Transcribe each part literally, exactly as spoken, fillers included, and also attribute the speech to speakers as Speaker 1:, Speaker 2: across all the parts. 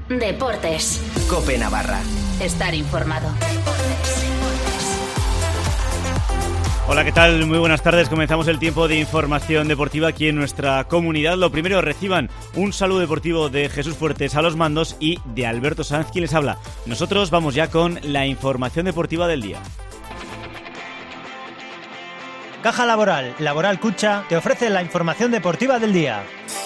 Speaker 1: Deportes.
Speaker 2: COPE Navarra.
Speaker 1: Estar informado.
Speaker 3: Hola, ¿qué tal? Muy buenas tardes. Comenzamos el tiempo de información deportiva aquí en nuestra comunidad. Lo primero, reciban un saludo deportivo de Jesús Fuertes a los mandos y de Alberto Sanz, quien les habla. Nosotros vamos ya con la información deportiva del día.
Speaker 4: Caja Laboral, Laboral Cucha, te ofrece la información deportiva del día.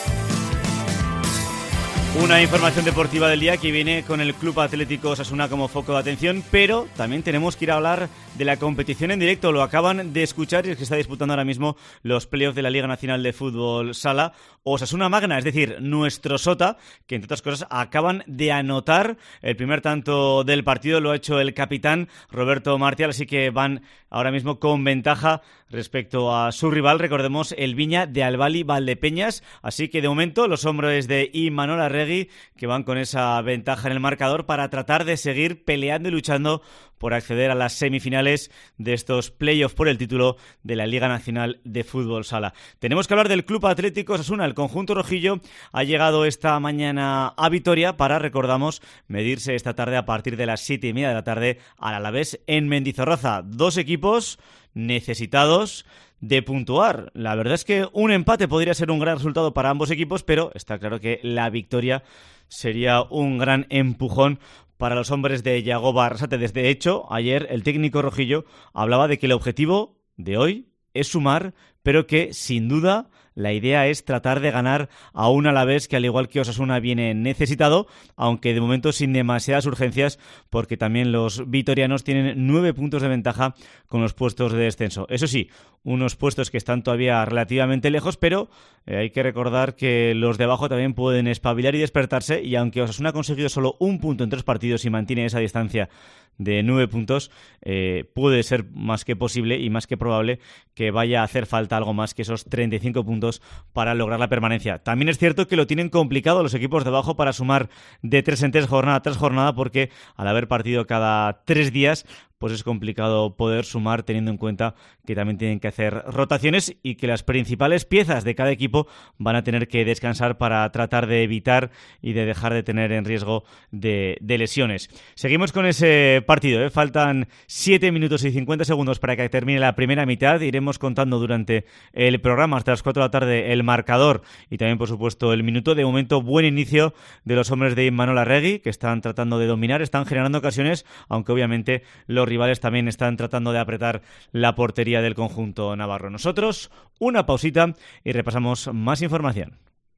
Speaker 3: Una información deportiva del día que viene con el Club Atlético Osasuna como foco de atención, pero también tenemos que ir a hablar de la competición en directo. Lo acaban de escuchar y es que está disputando ahora mismo los playoffs de la Liga Nacional de Fútbol Sala. Osasuna Magna, es decir, nuestro Sota, que entre otras cosas acaban de anotar el primer tanto del partido. Lo ha hecho el capitán Roberto Martial, así que van ahora mismo con ventaja respecto a su rival, recordemos, el Viña de Albali Valdepeñas. Así que de momento los hombres de Imanol Arregui, que van con esa ventaja en el marcador para tratar de seguir peleando y luchando por acceder a las semifinales de estos playoffs por el título de la Liga Nacional de Fútbol Sala. Tenemos que hablar del Club Atlético Osasuna. El conjunto rojillo ha llegado esta mañana a Vitoria para, recordamos, medirse esta tarde a partir de las siete y media de la tarde al Alavés en Mendizorroza. Dos equipos necesitados de puntuar. La verdad es que un empate podría ser un gran resultado para ambos equipos, pero está claro que la victoria sería un gran empujón para los hombres de Yagoba Arrasate. Desde hecho, ayer el técnico rojillo hablaba de que el objetivo de hoy es sumar, pero que sin duda la idea es tratar de ganar a un Alavés que, al igual que Osasuna, viene necesitado, aunque de momento sin demasiadas urgencias, porque también los vitorianos tienen nueve puntos de ventaja con los puestos de descenso. Eso sí, unos puestos que están todavía relativamente lejos, pero eh, hay que recordar que los de abajo también pueden espabilar y despertarse, y aunque Osasuna ha conseguido solo un punto en tres partidos y mantiene esa distancia de nueve puntos, eh, puede ser más que posible y más que probable que vaya a hacer falta algo más que esos treinta y cinco puntos para lograr la permanencia. También es cierto que lo tienen complicado los equipos de abajo para sumar de tres en tres, jornada tras jornada, porque al haber partido cada tres días, pues es complicado poder sumar, teniendo en cuenta que también tienen que hacer rotaciones y que las principales piezas de cada equipo van a tener que descansar para tratar de evitar y de dejar de tener en riesgo de, de lesiones. Seguimos con ese partido, ¿eh? Faltan siete minutos y cincuenta segundos para que termine la primera mitad. Iremos contando durante el programa hasta las cuatro de la tarde el marcador y también, por supuesto, el minuto. De momento, buen inicio de los hombres de Imanol Arregui, que están tratando de dominar, están generando ocasiones, aunque obviamente los rivales también están tratando de apretar la portería del conjunto navarro. Nosotros, una pausita y repasamos más información.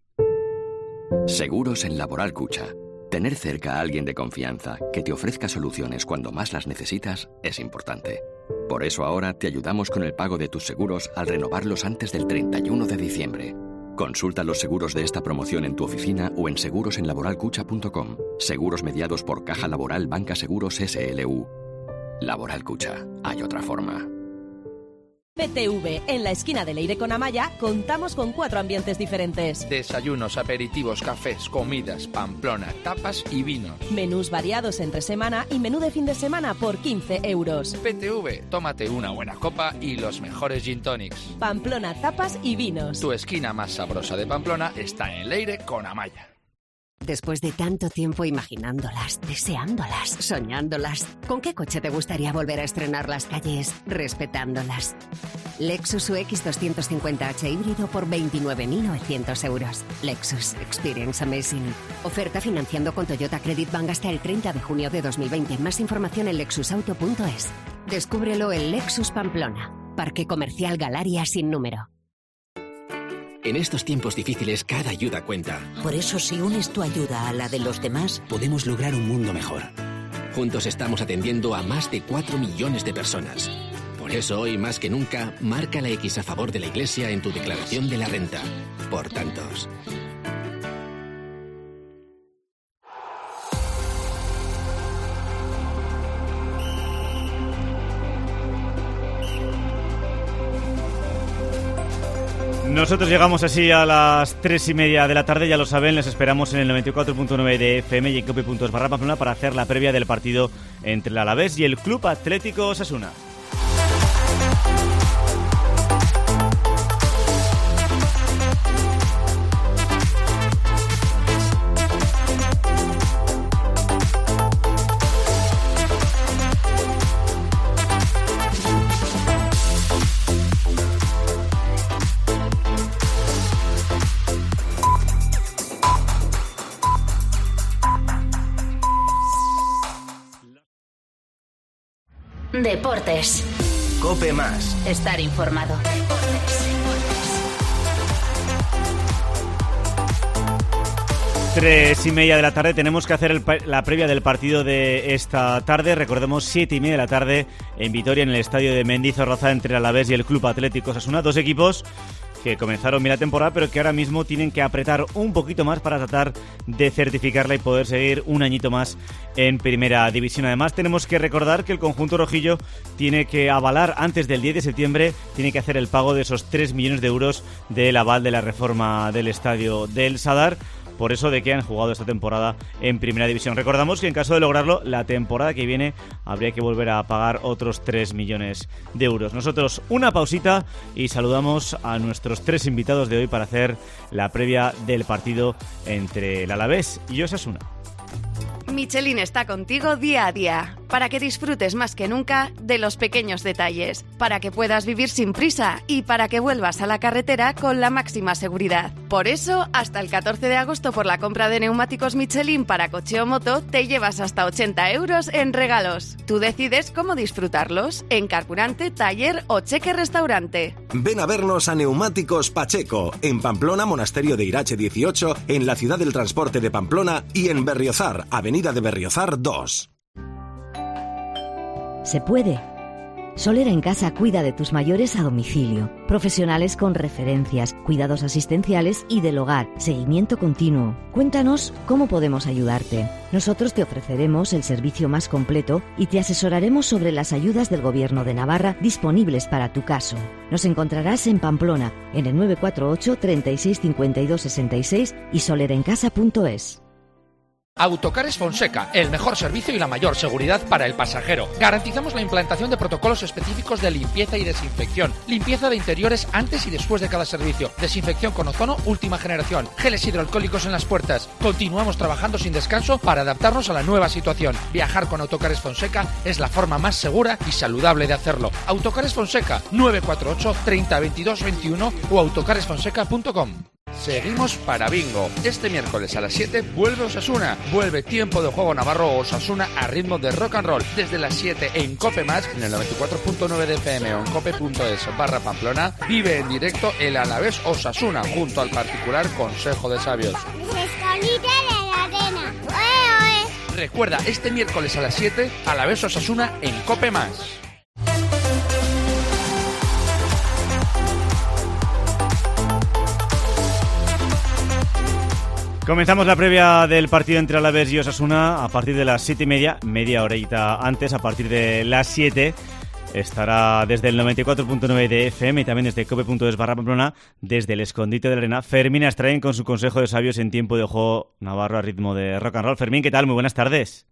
Speaker 5: Seguros en Laboral Cucha. Tener cerca a alguien de confianza que te ofrezca soluciones cuando más las necesitas es importante. Por eso ahora te ayudamos con el pago de tus seguros al renovarlos antes del treinta y uno de diciembre. Consulta los seguros de esta promoción en tu oficina o en seguros en laboral cucha punto com. Seguros mediados por Caja Laboral Banca Seguros S L U. Laboral Cucha. Hay otra forma.
Speaker 6: P T V, en la esquina de Leire con Amaya, contamos con cuatro ambientes diferentes.
Speaker 7: Desayunos, aperitivos, cafés, comidas, Pamplona, tapas y vinos.
Speaker 6: Menús variados entre semana y menú de fin de semana por quince euros.
Speaker 7: P T V, tómate una buena copa y los mejores gin tonics.
Speaker 6: Pamplona, tapas y vinos.
Speaker 7: Tu esquina más sabrosa de Pamplona está en Leire con Amaya.
Speaker 8: Después de tanto tiempo imaginándolas, deseándolas, soñándolas, ¿con qué coche te gustaría volver a estrenar las calles respetándolas? Lexus U X doscientos cincuenta H híbrido por veintinueve mil novecientos euros. Lexus. Experience amazing. Oferta financiando con Toyota Credit Bank hasta el treinta de junio de dos mil veinte. Más información en lexus auto punto es. Descúbrelo en Lexus Pamplona. Parque Comercial Galaria sin número.
Speaker 9: En estos tiempos difíciles, cada ayuda cuenta.
Speaker 10: Por eso, si unes tu ayuda a la de los demás,
Speaker 9: podemos lograr un mundo mejor. Juntos estamos atendiendo a más de cuatro millones de personas. Por eso, hoy más que nunca, marca la X a favor de la Iglesia en tu declaración de la renta. Por tantos.
Speaker 3: Nosotros llegamos así a las tres y media de la tarde, ya lo saben, les esperamos en el noventa y cuatro punto nueve de F M y en cope punto es barra Pamplona para hacer la previa del partido entre el Alavés y el Club Atlético Osasuna.
Speaker 1: Deportes.
Speaker 2: COPE más.
Speaker 1: Estar informado.
Speaker 3: Tres y media de la tarde, tenemos que hacer el, la previa del partido de esta tarde. Recordemos, siete y media de la tarde en Vitoria, en el estadio de Mendizorroza, entre el Alavés y el Club Atlético Osasuna. Dos equipos que comenzaron bien la temporada, pero que ahora mismo tienen que apretar un poquito más para tratar de certificarla y poder seguir un añito más en Primera División. Además, tenemos que recordar que el conjunto rojillo tiene que avalar antes del diez de septiembre, tiene que hacer el pago de esos tres millones de euros del aval de la reforma del estadio del Sadar. Por eso de que han jugado esta temporada en Primera División. Recordamos que en caso de lograrlo, la temporada que viene habría que volver a pagar otros tres millones de euros. Nosotros una pausita y saludamos a nuestros tres invitados de hoy para hacer la previa del partido entre el Alavés y Osasuna.
Speaker 11: Michelin está contigo día a día, para que disfrutes más que nunca de los pequeños detalles, para que puedas vivir sin prisa y para que vuelvas a la carretera con la máxima seguridad. Por eso, hasta el catorce de agosto, por la compra de neumáticos Michelin para coche o moto, te llevas hasta ochenta euros en regalos. Tú decides cómo disfrutarlos, en carburante, taller o cheque restaurante.
Speaker 2: Ven a vernos a Neumáticos Pacheco, en Pamplona, Monasterio de Irache dieciocho, en la ciudad del transporte de Pamplona y en Berriozar, Avenida de Berriozar dos.
Speaker 12: Se puede. Solera en Casa cuida de tus mayores a domicilio. Profesionales con referencias, cuidados asistenciales y del hogar, seguimiento continuo. Cuéntanos cómo podemos ayudarte. Nosotros te ofreceremos el servicio más completo y te asesoraremos sobre las ayudas del Gobierno de Navarra disponibles para tu caso. Nos encontrarás en Pamplona, en el nueve cuatro ocho, treinta y seis, cincuenta y dos, sesenta y seis y solera en casa punto es.
Speaker 7: Autocares Fonseca, el mejor servicio y la mayor seguridad para el pasajero. Garantizamos la implantación de protocolos específicos de limpieza y desinfección, limpieza de interiores antes y después de cada servicio, desinfección con ozono última generación, geles hidroalcohólicos en las puertas. Continuamos trabajando sin descanso para adaptarnos a la nueva situación. Viajar con Autocares Fonseca es la forma más segura y saludable de hacerlo. Autocares Fonseca, nueve cuatro ocho, treinta, veintidós, veintiuno o autocaresfonseca punto com. Seguimos para Bingo. Este miércoles a las siete vuelve Osasuna. Vuelve Tiempo de Juego Navarro Osasuna a ritmo de rock and roll. Desde las siete en COPE Más, en el noventa y cuatro punto nueve de F M o en cope punto es barra Pamplona. Vive en directo el Alavés Osasuna junto al particular Consejo de Sabios. Recuerda, este miércoles a las siete, Alavés Osasuna en COPE Más.
Speaker 3: Comenzamos la previa del partido entre Alavés y Osasuna a partir de las siete y media, media horita antes, a partir de las siete. Estará desde el noventa y cuatro punto nueve de F M y también desde cope punto es barra Pamplona, desde el escondite de la arena, Fermín Astrain con su Consejo de Sabios en Tiempo de Juego Navarro a ritmo de rock and roll. Fermín, ¿qué tal? Muy buenas tardes.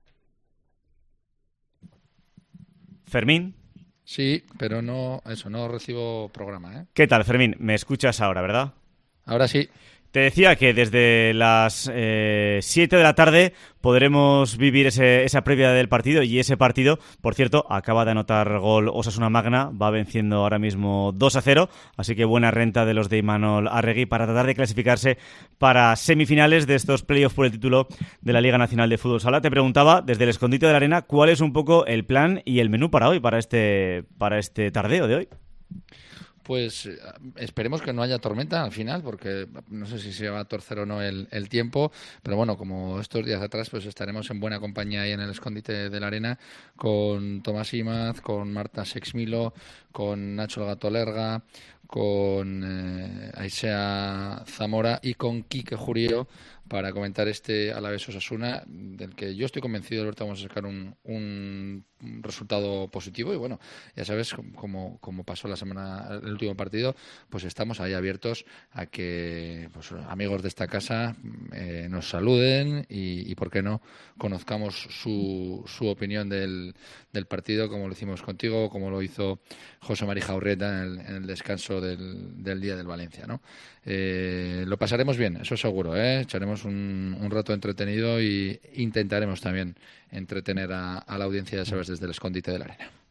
Speaker 3: Fermín.
Speaker 7: Sí, pero no, eso, no recibo programa, ¿eh?
Speaker 3: ¿Qué tal, Fermín? Me escuchas ahora, ¿verdad?
Speaker 7: Ahora sí.
Speaker 3: Te decía que desde las eh, siete de la tarde podremos vivir ese, esa previa del partido y ese partido, por cierto, acaba de anotar gol Osasuna Magna, va venciendo ahora mismo dos a cero, así que buena renta de los de Imanol Arregui para tratar de clasificarse para semifinales de estos playoffs por el título de la Liga Nacional de Fútbol Sala. Te preguntaba, desde el escondite de la arena, ¿cuál es un poco el plan y el menú para hoy, para este, para este tardeo de hoy?
Speaker 7: Pues esperemos que no haya tormenta al final, porque no sé si se va a torcer o no el, el tiempo, pero bueno, como estos días atrás, pues estaremos en buena compañía ahí en el escondite de la arena con Tomás Imaz, con Marta Sexmilo, con Nacho el Gato Lerga, con eh, Aisea Zamora y con Quique Jurío para comentar este Alavés Osasuna, del que yo estoy convencido de que vamos a sacar un, un resultado positivo. Y bueno, ya sabes, como, como pasó la semana, el último partido, pues estamos ahí abiertos a que pues, amigos de esta casa eh, nos saluden y, y, por qué no, conozcamos su, su opinión del, del partido, como lo hicimos contigo, como lo hizo José María Jaurrieta en el, en el descanso del, del día del Valencia, ¿no? Eh, lo pasaremos bien, eso seguro, ¿eh? Echaremos un, un rato entretenido y intentaremos también entretener a, a la audiencia, ya sabes, desde el escondite de la arena.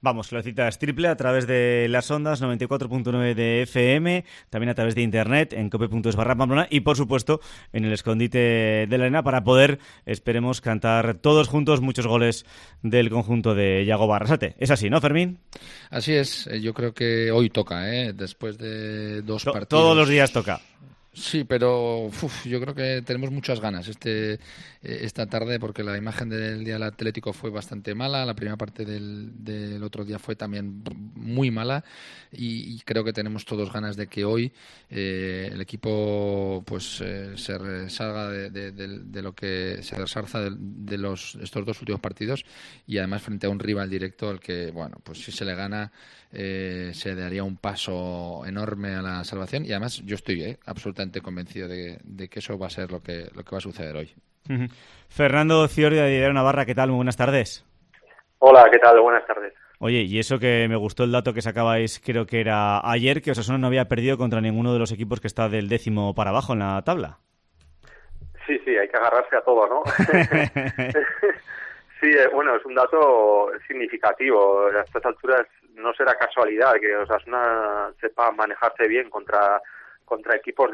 Speaker 3: Vamos, la cita es triple a través de las ondas noventa y cuatro punto nueve de F M, también a través de internet en cope punto es barra Pamplona y por supuesto en el escondite de la arena para poder, esperemos, cantar todos juntos muchos goles del conjunto de Yago Barrasate. Es así, ¿no, Fermín?
Speaker 7: Así es, yo creo que hoy toca, ¿eh? Después de dos
Speaker 3: To-
Speaker 7: partidos.
Speaker 3: Todos los días toca.
Speaker 7: Sí, pero uf, yo creo que tenemos muchas ganas este esta tarde porque la imagen del día del Atlético fue bastante mala, la primera parte del, del otro día fue también muy mala y, y creo que tenemos todos ganas de que hoy eh, el equipo pues eh, se resalga de, de, de, de lo que se resarza de, de los estos dos últimos partidos y además frente a un rival directo al que, bueno, pues si se le gana eh, se daría un paso enorme a la salvación y además yo estoy eh, absolutamente convencido de, de que eso va a ser lo que lo que va a suceder hoy.
Speaker 3: Uh-huh. Fernando Ciordia de Diario Navarra, ¿qué tal? Muy buenas tardes.
Speaker 13: Hola, ¿qué tal? Buenas tardes.
Speaker 3: Oye, y eso que me gustó el dato que sacabais, creo que era ayer, que Osasuna no había perdido contra ninguno de los equipos que está del décimo para abajo en la tabla.
Speaker 13: Sí, sí, hay que agarrarse a todo, ¿no? Sí, bueno, es un dato significativo. A estas alturas no será casualidad que Osasuna sepa manejarse bien contra contra equipos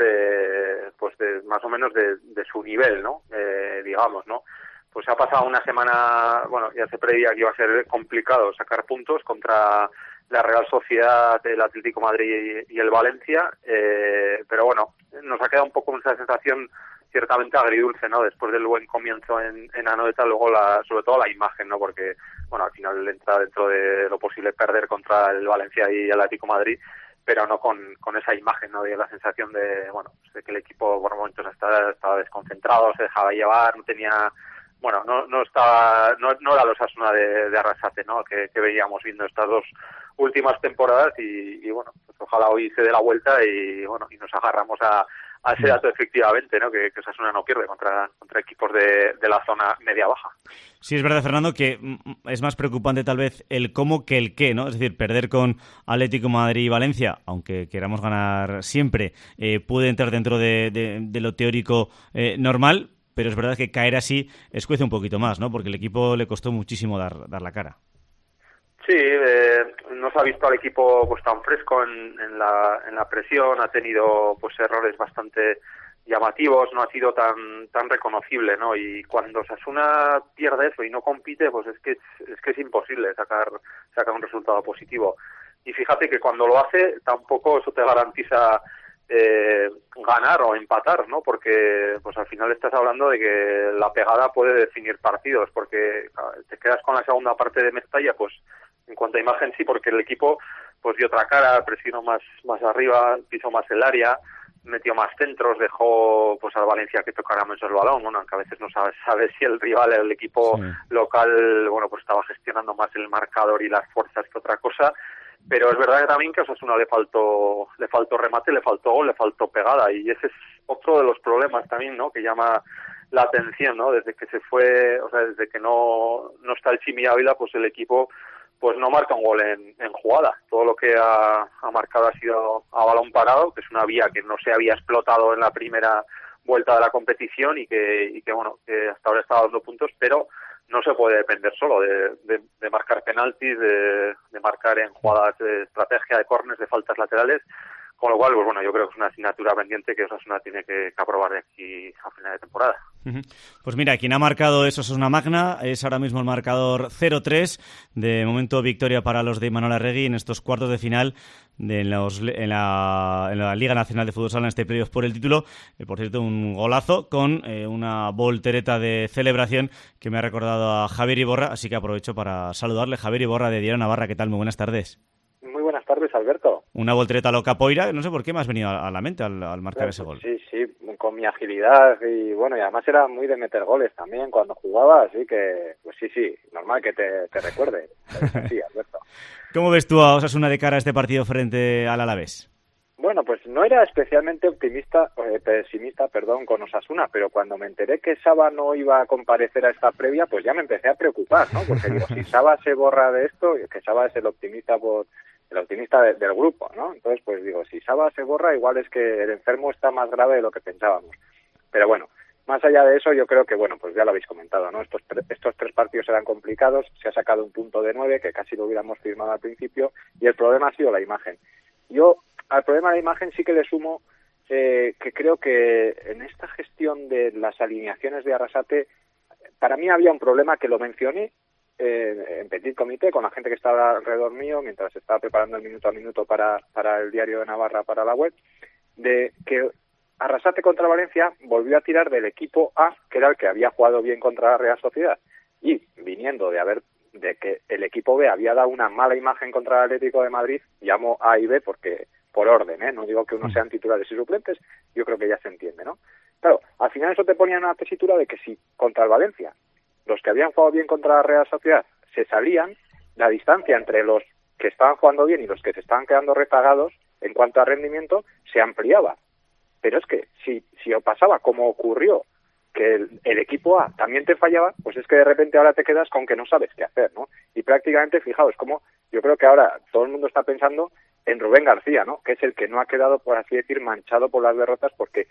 Speaker 13: de pues de más o menos de, de su nivel, ¿no? Eh, digamos, ¿no? Pues ha pasado una semana, bueno, ya se preveía que iba a ser complicado sacar puntos contra la Real Sociedad, el Atlético de Madrid y, y el Valencia, eh, pero bueno, nos ha quedado un poco esa sensación ciertamente agridulce, ¿no? Después del buen comienzo en, en Anoeta, luego la, sobre todo la imagen, ¿no? Porque, bueno, al final entra dentro de lo posible perder contra el Valencia y el Atlético de Madrid, pero no con, con esa imagen, ¿no? De la sensación de, bueno, de que el equipo por momentos estaba, estaba desconcentrado, se dejaba llevar, no tenía, bueno, no, no estaba, no, no era el Osasuna de, de Arrasate, ¿no? Que, que veíamos viendo estas dos últimas temporadas y, y bueno, pues ojalá hoy se dé la vuelta y bueno, y nos agarramos a, a ese dato efectivamente, ¿no? Que, que Osasuna no pierde contra, contra equipos de, de la zona media-baja.
Speaker 3: Sí, es verdad, Fernando, que es más preocupante tal vez el cómo que el qué, ¿no? Es decir, perder con Atlético, Madrid y Valencia, aunque queramos ganar siempre, eh, puede entrar dentro de, de, de lo teórico eh, normal, pero es verdad que caer así escuece un poquito más, ¿no? Porque el equipo le costó muchísimo dar, dar la cara.
Speaker 13: Sí, eh, no se ha visto al equipo pues tan fresco en, en, la, en la presión, ha tenido pues errores bastante llamativos, no ha sido tan tan reconocible, ¿no? Y cuando Osasuna pierde eso y no compite, pues es que es, es que es imposible sacar sacar un resultado positivo. Y fíjate que cuando lo hace tampoco eso te garantiza eh, ganar o empatar, ¿no? Porque pues al final estás hablando de que la pegada puede definir partidos, porque te quedas con la segunda parte de Mestalla, pues en cuanto a imagen sí, porque el equipo pues dio otra cara, presionó más más arriba, pisó más el área, metió más centros, dejó pues al Valencia que tocara mucho el balón, bueno, aunque a veces no sabes sabe si el rival, el equipo sí. local, bueno, pues estaba gestionando más el marcador y las fuerzas que otra cosa, pero es verdad que también que a Osasuna le faltó le faltó remate, le faltó gol, le faltó pegada, y ese es otro de los problemas también, ¿no? Que llama la atención, ¿no? Desde que se fue, o sea, desde que no no está el Chimi Ávila, pues el equipo pues no marca un gol en, en jugada. Todo lo que ha, ha marcado ha sido a balón parado, que es una vía que no se había explotado en la primera vuelta de la competición y que, y que bueno, que hasta ahora está dando puntos, pero no se puede depender solo de, de, de marcar penaltis, de, de marcar en jugadas de estrategia, de córneres, de faltas laterales, con lo cual, pues bueno, yo creo que es una asignatura pendiente que Osasuna tiene que, que aprobar de aquí a final de temporada.
Speaker 3: Pues mira, quien ha marcado eso es una magna, es ahora mismo el marcador cero tres, de momento victoria para los de Imanol Arregui en estos cuartos de final de los, en, la, en la Liga Nacional de Fútbol Sala en este playoff por el título. Eh, por cierto, un golazo con eh, una voltereta de celebración que me ha recordado a Javier Iborra, así que aprovecho para saludarle. Javier Iborra de Diario Navarra, ¿qué tal? Muy buenas tardes.
Speaker 14: Muy buenas tardes, Alberto.
Speaker 3: Una voltereta loca poira, no sé por qué me has venido a la mente al, al marcar
Speaker 14: bueno,
Speaker 3: ese gol.
Speaker 14: Sí, sí, con mi agilidad y bueno, y además era muy de meter goles también cuando jugaba, así que pues sí, sí, normal que te, te recuerde. Sí, Alberto.
Speaker 3: ¿Cómo ves tú a Osasuna de cara a este partido frente al Alavés?
Speaker 14: Bueno, pues no era especialmente optimista, eh, pesimista, perdón, con Osasuna, pero cuando me enteré que Saba no iba a comparecer a esta previa, pues ya me empecé a preocupar, ¿no? Porque digo, si Saba se borra de esto, que Saba es el optimista por el optimista de, del grupo, ¿no? Entonces, pues digo, si Saba se borra, igual es que el enfermo está más grave de lo que pensábamos. Pero bueno, más allá de eso, yo creo que, bueno, pues ya lo habéis comentado, ¿no? Estos, tre- estos tres partidos eran complicados, se ha sacado un punto de nueve, que casi lo hubiéramos firmado al principio, y el problema ha sido la imagen. Yo, al problema de la imagen sí que le sumo eh, que creo que en esta gestión de las alineaciones de Arrasate, para mí había un problema que lo mencioné eh, en Petit Comité con la gente que estaba alrededor mío mientras estaba preparando el minuto a minuto para, para el Diario de Navarra, para la web, de que Arrasate contra Valencia volvió a tirar del equipo A, que era el que había jugado bien contra la Real Sociedad, y viniendo de haber de que el equipo B había dado una mala imagen contra el Atlético de Madrid, llamo A y B porque por orden, ¿eh? No digo que uno sean titulares y suplentes, yo creo que ya se entiende, ¿no? Claro, al final eso te ponía en una tesitura de que si contra el Valencia los que habían jugado bien contra la Real Sociedad se salían, la distancia entre los que estaban jugando bien y los que se estaban quedando rezagados en cuanto a rendimiento se ampliaba. Pero es que si, si pasaba como ocurrió, que el, el equipo A también te fallaba, pues es que de repente ahora te quedas con que no sabes qué hacer, ¿no? Y prácticamente, fijaos, como yo creo que ahora todo el mundo está pensando en Rubén García, ¿no? Que es el que no ha quedado, por así decir, manchado por las derrotas porque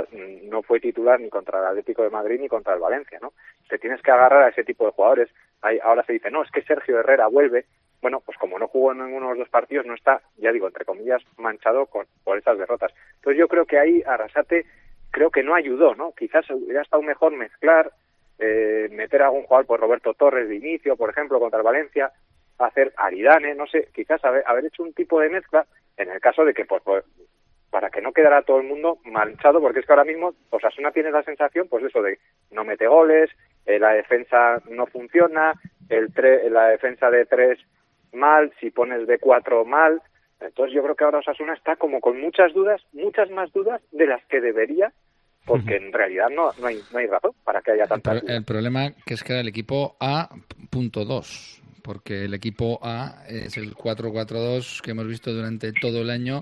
Speaker 14: no fue titular ni contra el Atlético de Madrid ni contra el Valencia, ¿no? Te tienes que agarrar a ese tipo de jugadores. Ahí, ahora se dice, no, es que Sergio Herrera vuelve. Bueno, pues como no jugó en ninguno de los dos partidos, no está, ya digo, entre comillas, manchado con, por esas derrotas. Entonces yo creo que ahí Arrasate creo que no ayudó, ¿no? Quizás hubiera estado mejor mezclar, eh, meter a algún jugador, pues Roberto Torres de inicio, por ejemplo, contra el Valencia, hacer Aridane, no sé, quizás haber, haber hecho un tipo de mezcla en el caso de que, pues, pues para que no quedara todo el mundo manchado, porque es que ahora mismo Osasuna tiene la sensación, pues eso de no mete goles, eh, la defensa no funciona, el tre- la defensa de tres mal, si pones de cuatro mal. Entonces yo creo que ahora Osasuna está como con muchas dudas, muchas más dudas de las que debería, porque en realidad no, no hay no hay razón para que haya tantas
Speaker 7: el, pro- el problema que es que era el equipo A punto dos, porque el equipo A es el cuatro cuatro dos que hemos visto durante todo el año,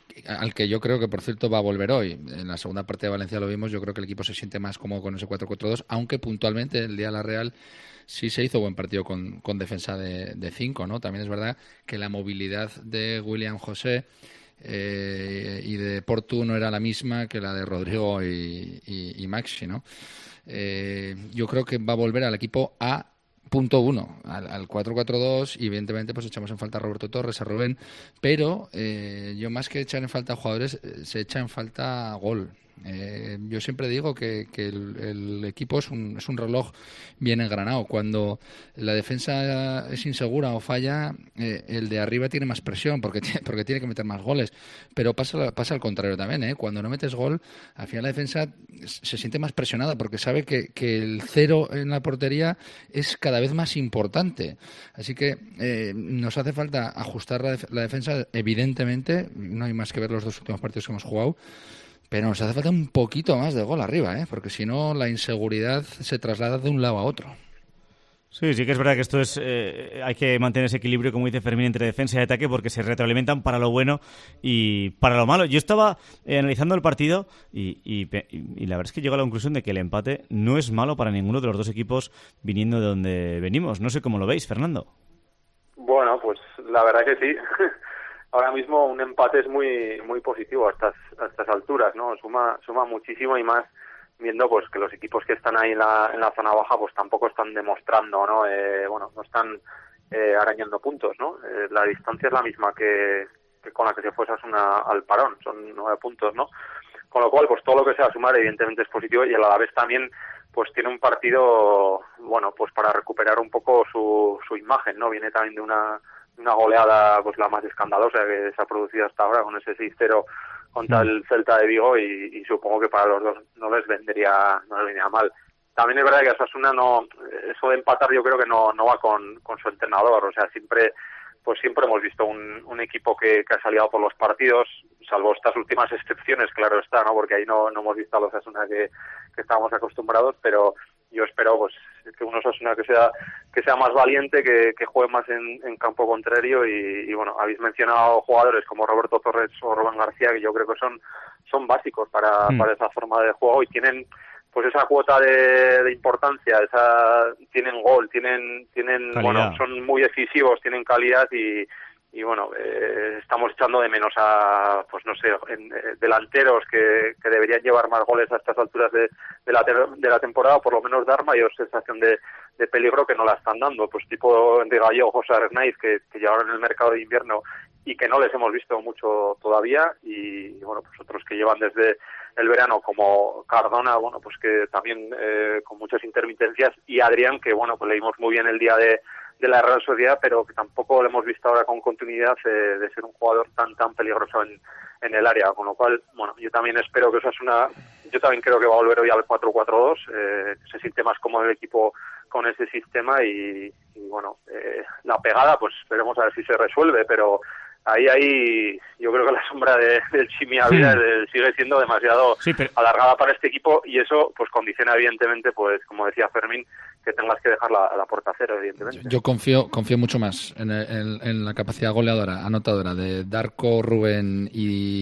Speaker 7: al que yo creo que, por cierto, va a volver hoy. En la segunda parte de Valencia lo vimos, yo creo que el equipo se siente más cómodo con ese cuatro cuatro dos, aunque puntualmente el día de la Real sí se hizo buen partido con, con defensa de, de cinco, ¿no? También es verdad que la movilidad de William José eh, y de Portu no era la misma que la de Rodrigo y, y, y Maxi, ¿no? Eh, yo creo que va a volver al equipo A punto uno, al, al cuatro cuatro dos, y evidentemente pues echamos en falta a Roberto Torres, a Rubén, pero eh, yo más que echar en falta a jugadores, eh, se echa en falta gol. Eh, yo siempre digo que, que el, el equipo es un, es un reloj bien engranado. Cuando la defensa es insegura o falla, eh, el de arriba tiene más presión porque tiene, porque tiene que meter más goles. Pero pasa, pasa al contrario también, ¿eh? Cuando no metes gol, al final la defensa se siente más presionada porque sabe que, que el cero en la portería es cada vez más importante. Así que eh, nos hace falta ajustar la, def- la defensa, evidentemente. No hay más que ver los dos últimos partidos que hemos jugado. Pero nos hace falta un poquito más de gol arriba, ¿eh? Porque si no, la inseguridad se traslada de un lado a otro.
Speaker 3: Sí, sí que es verdad que esto es eh, hay que mantener ese equilibrio, como dice Fermín, entre defensa y ataque, porque se retroalimentan para lo bueno y para lo malo. Yo estaba eh, analizando el partido y, y, y la verdad es que llego a la conclusión de que el empate no es malo para ninguno de los dos equipos viniendo de donde venimos. No sé cómo lo veis, Fernando.
Speaker 13: Bueno, pues la verdad que sí. Ahora mismo un empate es muy muy positivo a estas a estas alturas, ¿no? Suma suma muchísimo, y más viendo pues que los equipos que están ahí en la en la zona baja pues tampoco están demostrando, ¿no? Eh, bueno, no están eh, arañando puntos, ¿no? Eh, la distancia es la misma que, que con la que se fue Osasuna al parón, son nueve puntos, ¿no? Con lo cual, pues todo lo que sea sumar evidentemente es positivo, y el Alavés también pues tiene un partido, bueno, pues para recuperar un poco su su imagen, ¿no? Viene también de una una goleada pues la más escandalosa que se ha producido hasta ahora, con ese seis cero contra el Celta de Vigo, y, y supongo que para los dos no les vendría no les vendría mal. También es verdad que a Osasuna no, eso de empatar yo creo que no no va con, con su entrenador, o sea, siempre pues siempre hemos visto un, un equipo que, que ha salido por los partidos, salvo estas últimas excepciones, claro está, ¿no? Porque ahí no, no hemos visto a los Osasuna que, que estábamos acostumbrados, pero yo espero pues que un Osasuna que sea que sea más valiente, que, que juegue más en, en campo contrario, y, y bueno, habéis mencionado jugadores como Roberto Torres o Rubén García, que yo creo que son son básicos para, mm. para esa forma de juego, y tienen pues esa cuota de, de importancia, esa tienen gol, tienen tienen calidad. Bueno, son muy decisivos, tienen calidad, y y bueno, eh, estamos echando de menos a, pues no sé, en, eh, delanteros que, que deberían llevar más goles a estas alturas de, de, la, de la temporada, por lo menos dar mayor sensación de, de peligro, que no la están dando, pues tipo de Gallego, José Arnaiz, que, que llegaron en el mercado de invierno y que no les hemos visto mucho todavía, y bueno, pues otros que llevan desde el verano, como Cardona, bueno, pues que también eh, con muchas intermitencias, y Adrián, que bueno, pues leímos muy bien el día de de la Real Sociedad, pero que tampoco lo hemos visto ahora con continuidad eh, de ser un jugador tan tan peligroso en, en el área, con lo cual, bueno, yo también espero que Osasuna, yo también creo que va a volver hoy al cuatro cuatro dos, eh, se siente más cómodo el equipo con ese sistema, y, y bueno, eh, la pegada, pues veremos a ver si se resuelve, pero ahí ahí yo creo que la sombra de, del Chimi Ávila sí. sigue siendo demasiado sí, pero... alargada para este equipo, y eso pues condiciona evidentemente, pues como decía Fermín, que tengas que dejar la, la puerta cero, evidentemente.
Speaker 7: Yo confío confío mucho más en, el, en la capacidad goleadora, anotadora de Darko, Rubén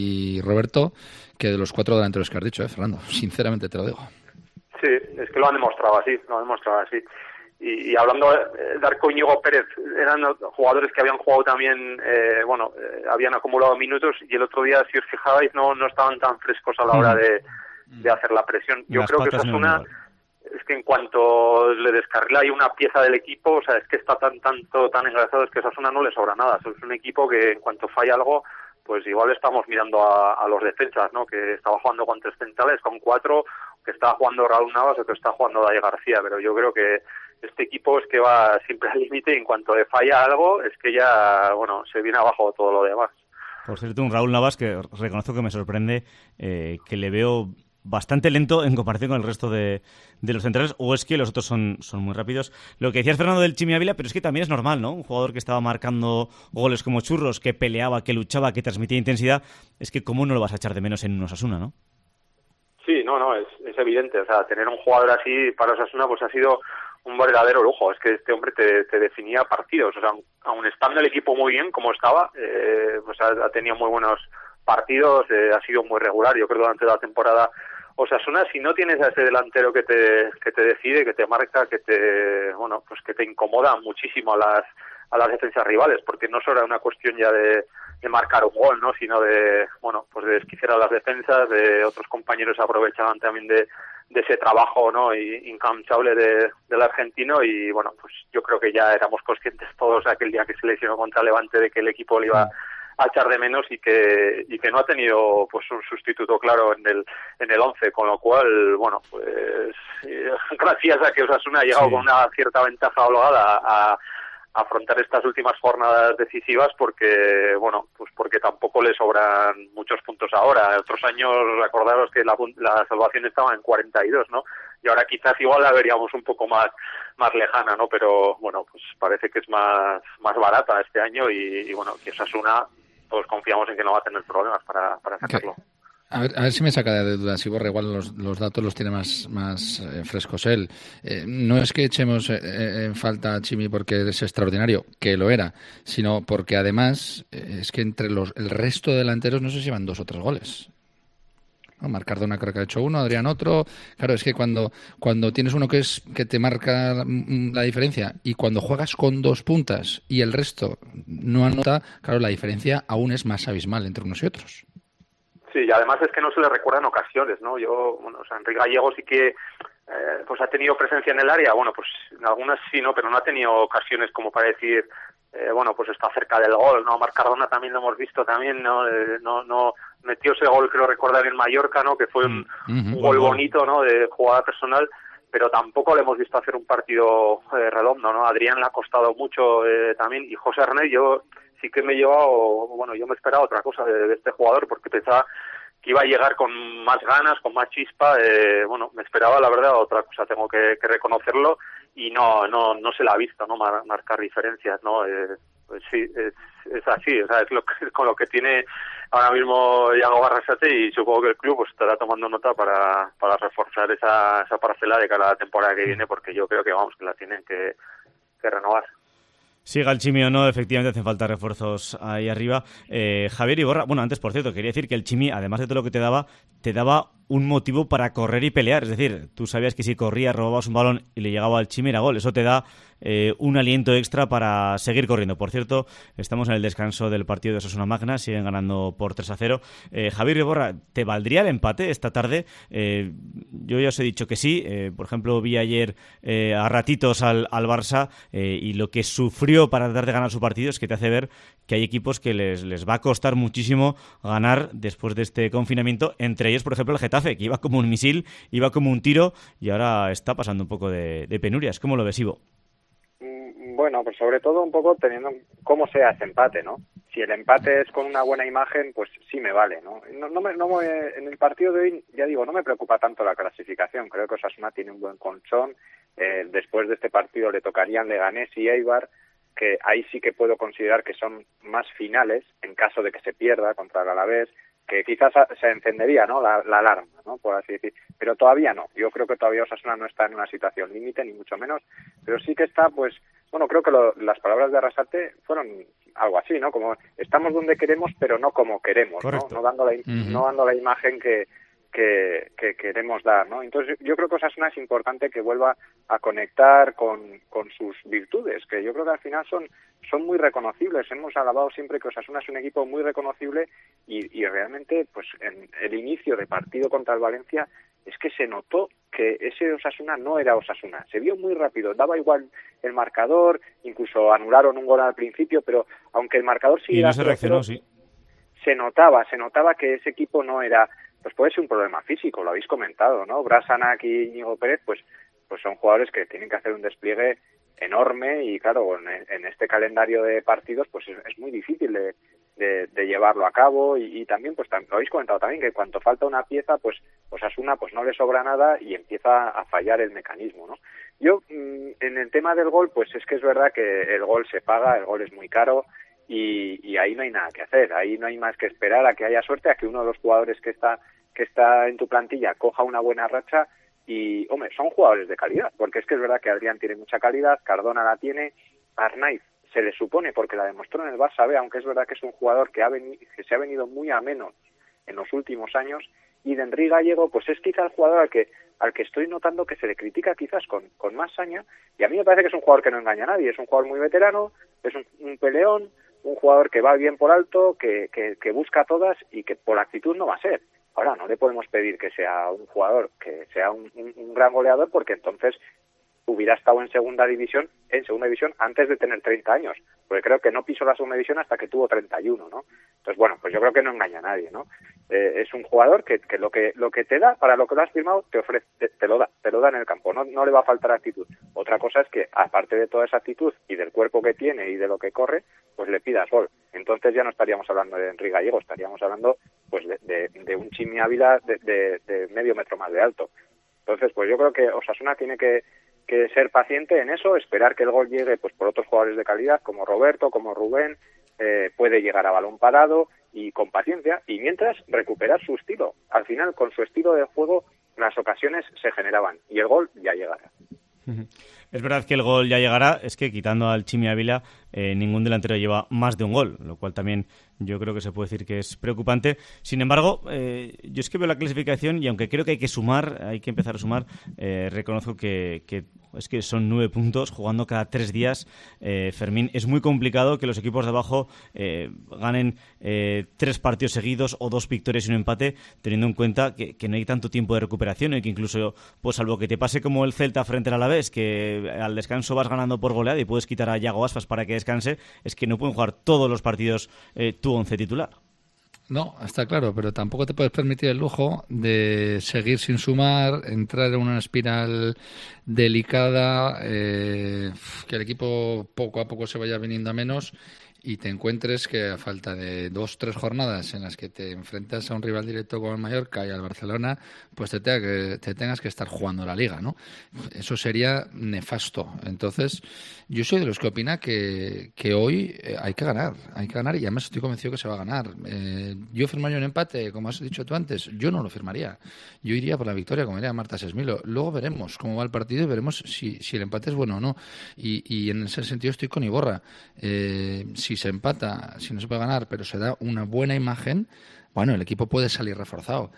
Speaker 7: y Roberto, que de los cuatro delanteros que has dicho, ¿eh, Fernando? Sinceramente te lo digo.
Speaker 13: Sí, es que lo han demostrado así, lo han demostrado así. Y, y hablando de Darko, Íñigo Pérez, eran jugadores que habían jugado también, eh, bueno, eh, habían acumulado minutos, y el otro día, si os fijabais, no no estaban tan frescos a la hora de, de hacer la presión. Yo
Speaker 3: Las
Speaker 13: creo que Osasuna, es que en cuanto le descarrila hay una pieza del equipo, o sea, es que está tan tanto tan engrasado, es que Osasuna no le sobra nada. Es un equipo que en cuanto falla algo, pues igual estamos mirando a, a los defensas, ¿no? Que estaba jugando con tres centrales, con cuatro, que estaba jugando Raúl Navas o que está jugando Dai García, pero yo creo que este equipo es que va siempre al límite, y en cuanto le falla algo es que ya, bueno, se viene abajo todo lo demás.
Speaker 3: Por cierto, un Raúl Navas que reconozco que me sorprende, eh, que le veo bastante lento en comparación con el resto de, de los centrales, o es que los otros son, son muy rápidos. Lo que decías, Fernando, del Chimi Ávila, pero es que también es normal, ¿no? Un jugador que estaba marcando goles como churros, que peleaba, que luchaba, que transmitía intensidad, es que cómo no lo vas a echar de menos en un Osasuna, ¿no?
Speaker 13: Sí, no, no, es, es evidente. O sea, tener un jugador así para Osasuna pues ha sido un verdadero lujo. Es que este hombre te, te definía partidos. O sea, aun estando el equipo muy bien como estaba, eh, pues ha, ha tenido muy buenos partidos, eh, ha sido muy regular. Yo creo durante la temporada Osasuna, si no tienes a ese delantero que te que te decide, que te marca, que te bueno, pues que te incomoda muchísimo a las a las defensas rivales, porque no solo era una cuestión ya de, de marcar un gol, ¿no? Sino de bueno, pues de desquiciar a las defensas, de otros compañeros aprovechaban también de, de ese trabajo, ¿no? Y incansable de, del argentino, y bueno, pues yo creo que ya éramos conscientes todos aquel día que se lesionó contra Levante de que el equipo le iba a echar de menos, y que y que no ha tenido pues un sustituto claro en el en el once, con lo cual bueno, pues eh, gracias a que Osasuna ha llegado sí. con una cierta ventaja holgada a, a afrontar estas últimas jornadas decisivas, porque bueno, pues porque tampoco le sobran muchos puntos ahora. Otros años, acordaros que la, la salvación estaba en cuarenta y dos, ¿no? Y ahora quizás igual la veríamos un poco más más lejana, ¿no? Pero bueno, pues parece que es más más barata este año, y, y bueno, que Osasuna todos confiamos en que no va a tener problemas para, para sacarlo.
Speaker 7: Okay. A ver, a ver si me saca de dudas. Si Borja igual los, los datos los tiene más, más eh, frescos él. Eh, no es que echemos eh, en falta a Chimi porque es extraordinario, que lo era, sino porque además eh, es que entre los el resto de delanteros no sé si llevan dos o tres goles. ¿No? Marc Cardona creo que ha hecho uno, Adrián otro. Claro, es que cuando, cuando tienes uno que es que te marca la, la diferencia, y cuando juegas con dos puntas y el resto no anota, claro, la diferencia aún es más abismal entre unos y otros.
Speaker 13: Sí, y además es que no se le recuerdan ocasiones, ¿no? Yo, bueno, o sea, Enrique Gallego sí que eh, pues ha tenido presencia en el área, bueno, pues en algunas sí, ¿no? Pero no ha tenido ocasiones como para decir, eh, bueno, pues está cerca del gol, ¿no? Marc Cardona también lo hemos visto también, ¿no? Eh, no, no metió ese gol, creo recordar, en Mallorca, ¿no? Que fue un, mm-hmm. un gol bonito, ¿no? De jugada personal, pero tampoco le hemos visto hacer un partido eh, redondo, ¿no? Adrián le ha costado mucho eh, también, y José Arnaiz, yo sí que me he llevado, bueno, yo me esperaba otra cosa de, de este jugador, porque pensaba que iba a llegar con más ganas, con más chispa, eh, bueno, me esperaba la verdad otra cosa, tengo que, que reconocerlo, y no no no se la ha visto, ¿no? Mar, marcar diferencias, ¿no? Eh, pues sí, es, es así, o sea, es lo que, con lo que tiene ahora mismo Iago Barrasate, y supongo que el club pues estará tomando nota para, para reforzar esa, esa parcela de cara a la temporada que viene, porque yo creo que vamos, que la tienen que, que renovar.
Speaker 3: Siga el Chimi o no, efectivamente hacen falta refuerzos ahí arriba. Eh, Javier Iborra, bueno, antes, por cierto, quería decir que el Chimi, además de todo lo que te daba, te daba un motivo para correr y pelear. Es decir, tú sabías que si corrías, robabas un balón y le llegaba al Chimi era gol. Eso te da eh, un aliento extra para seguir corriendo. Por cierto, estamos en el descanso del partido de Osasuna Magna, siguen ganando por tres a cero. Eh, Javier Iborra, ¿te valdría el empate esta tarde? Eh, yo ya os he dicho que sí. Eh, por ejemplo, vi ayer eh, a ratitos al, al Barça eh, y lo que sufrió para tratar de ganar su partido es que te hace ver que hay equipos que les, les va a costar muchísimo ganar después de este confinamiento, entre ellos, por ejemplo, el Getafe, que iba como un misil, iba como un tiro y ahora está pasando un poco de, de penurias. ¿Cómo lo ves, Ivo?
Speaker 14: Bueno, pues sobre todo un poco teniendo cómo sea ese empate, ¿no? Si el empate es con una buena imagen, pues sí me vale, ¿no? No, no, me, no me, en el partido de hoy, ya digo, no me preocupa tanto la clasificación. Creo que Osasuna tiene un buen colchón. Eh, después de este partido le tocarían Leganés y Eibar, que ahí sí que puedo considerar que son más finales en caso de que se pierda contra el Alavés, que quizás se encendería, ¿no?, la, la alarma, ¿no?, por así decir, pero todavía no. Yo creo que todavía Osasuna no está en una situación límite, ni mucho menos, pero sí que está, pues, bueno, creo que lo, las palabras de Arrasate fueron algo así, ¿no?, como estamos donde queremos, pero no como queremos, ¿no? No dando la, uh-huh. no dando la imagen que Que, que queremos dar, ¿no? Entonces yo creo que Osasuna es importante que vuelva a conectar con, con sus virtudes, que yo creo que al final son, son muy reconocibles. Hemos alabado siempre que Osasuna es un equipo muy reconocible y, y realmente pues en el inicio de partido contra el Valencia es que se notó que ese Osasuna no era Osasuna. Se vio muy rápido, daba igual el marcador, incluso anularon un gol al principio, pero aunque el marcador siguiera...
Speaker 3: Y no se reaccionó, sí.
Speaker 14: Se notaba, se notaba que ese equipo no era... Pues puede ser un problema físico, lo habéis comentado, ¿no? Brasanac y Íñigo Pérez, pues, pues son jugadores que tienen que hacer un despliegue enorme y, claro, en, en este calendario de partidos, pues es, es muy difícil de, de, de llevarlo a cabo y, y también, pues lo habéis comentado también, que cuando falta una pieza, pues Osasuna pues no le sobra nada y empieza a fallar el mecanismo, ¿no? Yo, en el tema del gol, pues es que es verdad que el gol se paga, el gol es muy caro, Y, y ahí no hay nada que hacer, ahí no hay más que esperar a que haya suerte, a que uno de los jugadores que está que está en tu plantilla coja una buena racha y, hombre, son jugadores de calidad, porque es que es verdad que Adrián tiene mucha calidad, Cardona la tiene, Arnaiz se le supone, porque la demostró en el Barça B, aunque es verdad que es un jugador que, ha veni- que se ha venido muy a menos en los últimos años, y de Henry Gallego, pues es quizá el jugador al que al que estoy notando que se le critica quizás con, con más saña, y a mí me parece que es un jugador que no engaña a nadie, es un jugador muy veterano, es un, un peleón, un jugador que va bien por alto, que, que, que busca todas y que por actitud no va a ser. Ahora, no le podemos pedir que sea un jugador, que sea un, un, un gran goleador, porque entonces hubiera estado en segunda división, en segunda división antes de tener treinta años, porque creo que no pisó la segunda división hasta que tuvo treinta y uno, ¿no? Entonces, bueno, pues yo creo que no engaña a nadie, ¿no? Eh, es un jugador que, que lo que lo que te da, para lo que lo has firmado, te ofrece, te, te lo da, te lo da en el campo, no, no le va a faltar actitud. Otra cosa es que, aparte de toda esa actitud y del cuerpo que tiene y de lo que corre, pues le pidas gol. Entonces ya no estaríamos hablando de Henry Gallego, estaríamos hablando pues de, de, de un Chimi Ávila de, de, de medio metro más de alto. Entonces, pues yo creo que Osasuna tiene que que ser paciente en eso, esperar que el gol llegue pues por otros jugadores de calidad como Roberto, como Rubén, eh, puede llegar a balón parado y con paciencia, y mientras recuperar su estilo. Al final, con su estilo de juego, las ocasiones se generaban y el gol ya llegará.
Speaker 3: Es verdad que el gol ya llegará, es que quitando al Chimi Ávila, eh, ningún delantero lleva más de un gol, lo cual también yo creo que se puede decir que es preocupante. Sin embargo, eh, yo es que veo la clasificación y aunque creo que hay que sumar, hay que empezar a sumar, eh, reconozco que, que es que son nueve puntos jugando cada tres días. Eh, Fermín, es muy complicado que los equipos de abajo eh, ganen eh, tres partidos seguidos o dos victorias y un empate, teniendo en cuenta que, que no hay tanto tiempo de recuperación y que incluso, pues salvo que te pase como el Celta frente al Alavés, que al descanso vas ganando por goleada y puedes quitar a Yago Aspas para que descanse, es que no pueden jugar todos los partidos eh, tu once titular.
Speaker 7: No, está claro, pero tampoco te puedes permitir el lujo de seguir sin sumar, entrar en una espiral delicada, eh, que el equipo poco a poco se vaya viniendo a menos y te encuentres que a falta de dos, tres jornadas en las que te enfrentas a un rival directo como el Mallorca y al Barcelona, pues te, tenga que, te tengas que estar jugando la Liga, ¿no? Eso sería nefasto. Entonces, yo soy de los que opina que, que hoy hay que ganar, hay que ganar y además estoy convencido que se va a ganar. Eh, yo firmaría un empate, como has dicho tú antes, yo no lo firmaría. Yo iría por la victoria, como diría Marta Sesmilo. Luego veremos cómo va el partido y veremos si, si el empate es bueno o no. Y, y en ese sentido estoy con Iborra. Eh, si se empata, si no se puede ganar, pero se da una buena imagen, bueno, el equipo puede salir reforzado.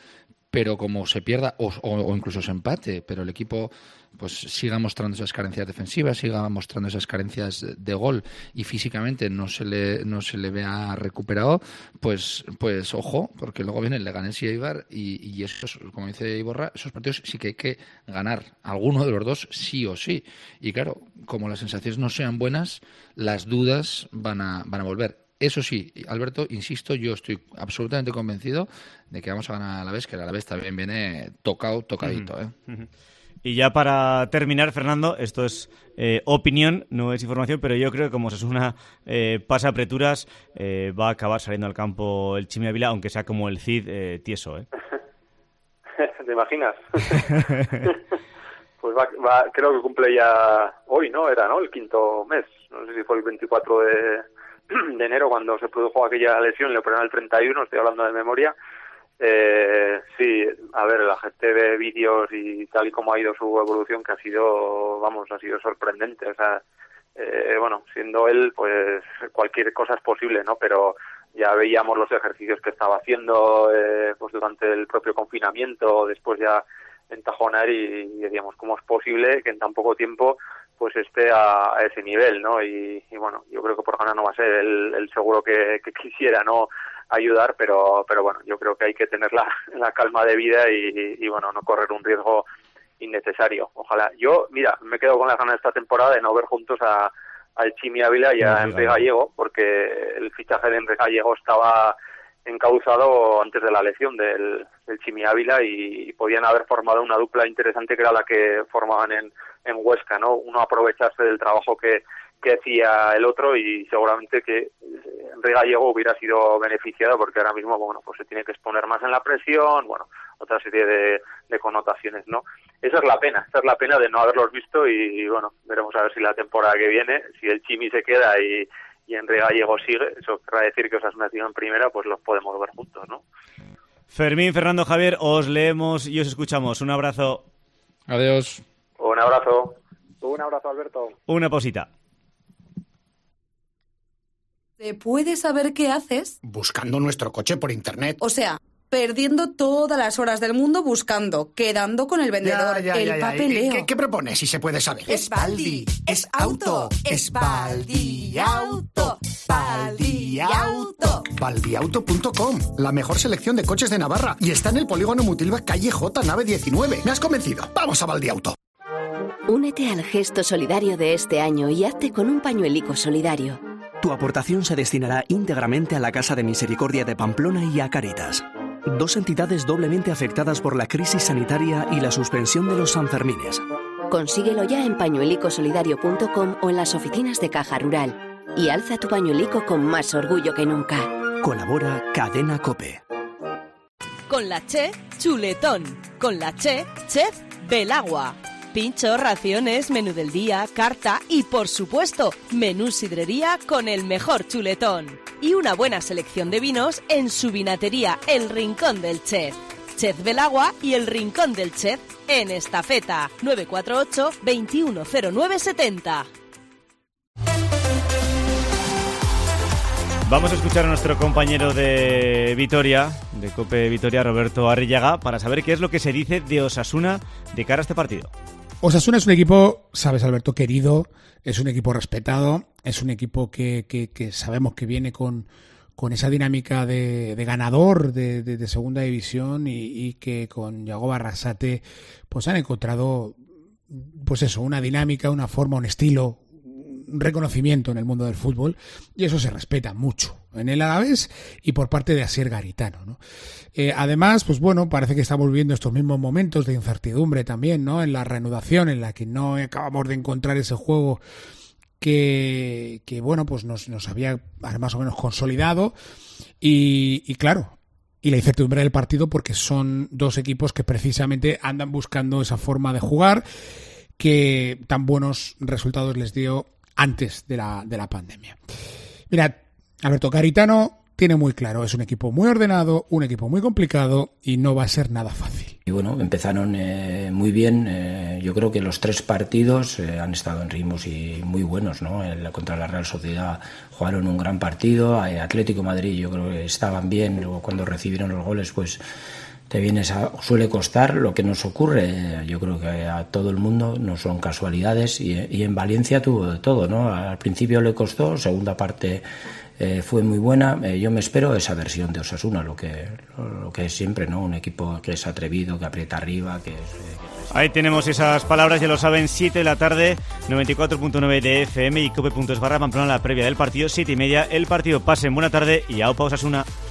Speaker 7: pero como se pierda o, o, o incluso se empate, pero el equipo pues siga mostrando esas carencias defensivas, siga mostrando esas carencias de gol y físicamente no se le no se le vea recuperado, pues pues ojo, porque luego viene el Leganés y Eibar y, y esos, como dice Iborra, esos partidos sí que hay que ganar alguno de los dos sí o sí. Y claro, como las sensaciones no sean buenas, las dudas van a van a volver. Eso sí, Alberto, insisto, yo estoy absolutamente convencido de que vamos a ganar a Alavés, que el Alavés también viene tocado, tocadito, ¿eh?
Speaker 3: Uh-huh. Y ya para terminar, Fernando, esto es eh, opinión, no es información, pero yo creo que como Osasuna eh, pasa apreturas, eh, va a acabar saliendo al campo el Chimi Ávila, aunque sea como el Cid eh, tieso, ¿eh?
Speaker 13: ¿Te imaginas? Pues va, va, creo que cumple ya hoy, ¿no? Era, ¿no? El quinto mes. No sé si fue el veinticuatro de, de enero cuando se produjo aquella lesión, le operaron el treinta y uno, estoy hablando de memoria. Eh, sí, a ver, la gente ve vídeos y tal y como ha ido su evolución, que ha sido, vamos, ha sido sorprendente. O sea, eh, bueno, siendo él, pues cualquier cosa es posible, ¿no? Pero ya veíamos los ejercicios que estaba haciendo eh, pues durante el propio confinamiento, después ya en Tajonar, y, y decíamos, ¿cómo es posible que en tan poco tiempo pues esté a, a ese nivel, ¿no? Y, y bueno, yo creo que por ganar no va a ser el, el seguro que, que quisiera, ¿no?, ayudar, pero pero bueno, yo creo que hay que tener la, la calma de vida y, y, y bueno, no correr un riesgo innecesario. Ojalá. Yo, mira, me quedo con las ganas de esta temporada de no ver juntos a al Chimi Ávila y a Enrique Gallego, porque el fichaje de Enrique Gallego estaba encauzado antes de la lesión del, del Chimi Ávila y podían haber formado una dupla interesante que era la que formaban en, en Huesca, ¿no? Uno aprovecharse del trabajo que, que hacía el otro y seguramente que Enrique Gallego hubiera sido beneficiado porque ahora mismo, bueno, pues se tiene que exponer más en la presión, bueno, otra serie de, de connotaciones, ¿no? Esa es la pena, esa es la pena de no haberlos visto y, y bueno, veremos a ver si la temporada que viene, si el Chimi se queda y y Enrique Gallego sigue, eso querrá decir que os has metido en primera, pues los podemos ver juntos, ¿no?
Speaker 3: Fermín, Fernando, Javier, os leemos y os escuchamos. Un abrazo.
Speaker 7: Adiós.
Speaker 13: Un abrazo.
Speaker 14: Un abrazo, Alberto.
Speaker 3: Una posita.
Speaker 15: ¿Se puede saber qué haces?
Speaker 16: Buscando nuestro coche por internet.
Speaker 15: O sea, perdiendo todas las horas del mundo buscando, quedando con el vendedor,
Speaker 16: ya, ya,
Speaker 15: el
Speaker 16: ya, ya.
Speaker 15: papeleo.
Speaker 16: ¿Qué, ¿Qué propones, si se puede saber?
Speaker 15: Es Baldi, es auto, es Baldi Auto, Baldi Auto.
Speaker 16: baldi auto punto com, la mejor selección de coches de Navarra. Y está en el polígono Mutilva, calle J, nave diecinueve. Me has convencido. Vamos a Baldi Auto.
Speaker 17: Únete al gesto solidario de este año y hazte con un pañuelico solidario.
Speaker 18: Tu aportación se destinará íntegramente a la Casa de Misericordia de Pamplona y a Cáritas, dos entidades doblemente afectadas por la crisis sanitaria y la suspensión de los Sanfermines.
Speaker 17: Consíguelo ya en pañuelico solidario punto com o en las oficinas de Caja Rural. Y alza tu pañuelico con más orgullo que nunca.
Speaker 18: Colabora Cadena COPE.
Speaker 6: Con la Che, chuletón. Con la Che, chef Belagua. Pincho, raciones, menú del día, carta y, por supuesto, menú sidrería con el mejor chuletón. Y una buena selección de vinos en su vinatería El Rincón del Chef. Chef Belagua y El Rincón del Chef en Estafeta. nueve cuatro ocho, veintiuno cero nueve setenta.
Speaker 3: Vamos a escuchar a nuestro compañero de Vitoria, de COPE Vitoria, Roberto Arrillaga, para saber qué es lo que se dice de Osasuna de cara a este partido.
Speaker 19: Osasuna es un equipo, sabes, Alberto, querido, es un equipo respetado, es un equipo que, que, que sabemos que viene con, con esa dinámica de, de ganador de, de, de segunda división y, y que con Yagoba Arrasate pues han encontrado, pues eso, una dinámica, una forma, un estilo, un reconocimiento en el mundo del fútbol, y eso se respeta mucho en el Alavés y por parte de Asier Garitano, ¿no? Eh, además, pues bueno, parece que estamos viviendo estos mismos momentos de incertidumbre también, ¿no? En la reanudación, en la que no acabamos de encontrar ese juego que, que bueno, pues nos, nos había más o menos consolidado y, y claro, y la incertidumbre del partido porque son dos equipos que precisamente andan buscando esa forma de jugar que tan buenos resultados les dio antes de la, de la pandemia. Mirad, Alberto, Garitano tiene muy claro, es un equipo muy ordenado, un equipo muy complicado y no va a ser nada fácil.
Speaker 20: Y bueno, empezaron eh, muy bien, eh, yo creo que los tres partidos eh, han estado en ritmos y muy buenos, ¿no? El, contra la Real Sociedad jugaron un gran partido, eh, Atlético Madrid yo creo que estaban bien, luego cuando recibieron los goles pues te vienes a, suele costar lo que nos ocurre. Yo creo que a todo el mundo no son casualidades y, y en Valencia tuvo de todo, ¿no? Al principio le costó, segunda parte eh, fue muy buena. Eh, yo me espero esa versión de Osasuna, lo que, lo, lo que es siempre, ¿no? Un equipo que es atrevido, que aprieta arriba, que es... Eh,
Speaker 3: Ahí tenemos esas palabras, ya lo saben, siete de la tarde, noventa y cuatro punto nueve de F M y cope punto es barra Pamplona, la previa del partido, siete y media, el partido. Pasen buena tarde y aupa Osasuna.